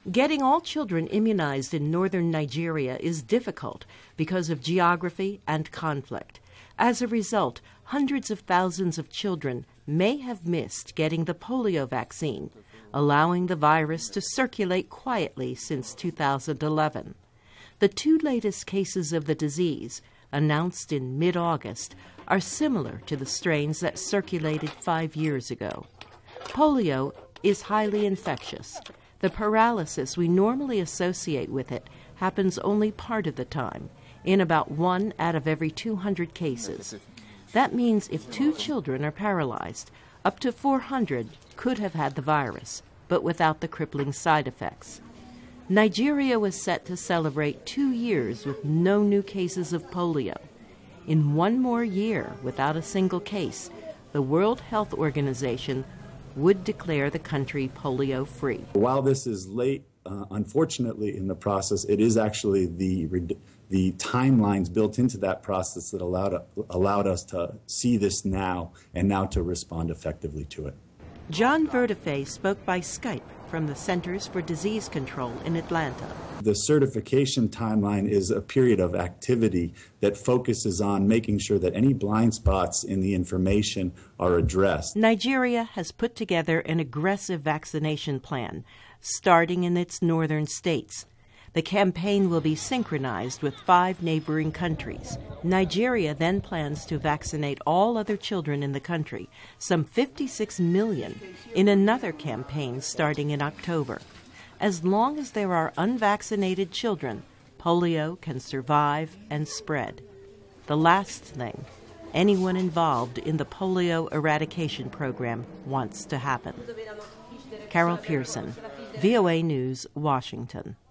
Getting all children immunized in northern Nigeria is difficult because of geography and conflict. As a result, hundreds of thousands of children may have missed getting the polio vaccine, allowing the virus to circulate quietly since 2011. The two latest cases of the disease, announced in mid-August, are similar to the strains that circulated 5 years ago. Polio is highly infectious. The paralysis we normally associate with it happens only part of the time, in about 1 out of every 200 cases. That means if 2 children are paralyzed, up to 400 could have had the virus, but without the crippling side effects. Nigeria was set to celebrate 2 years with no new cases of polio. In 1 more year without a single case, the World Health Organization would declare the country polio-free. While this is late, unfortunately, in the process, it is actually the timelines built into that process that allowed us to see this now and now to respond effectively to it. John Verdefe spoke by Skype from the Centers for Disease Control in Atlanta. The certification timeline is a period of activity that focuses on making sure that any blind spots in the information are addressed. Nigeria has put together an aggressive vaccination plan, starting in its northern states. The campaign will be synchronized with 5 neighboring countries. Nigeria then plans to vaccinate all other children in the country, some 56 million, in another campaign starting in October. As long as there are unvaccinated children, polio can survive and spread. The last thing anyone involved in the polio eradication program wants to happen. Carol Pearson, VOA News, Washington.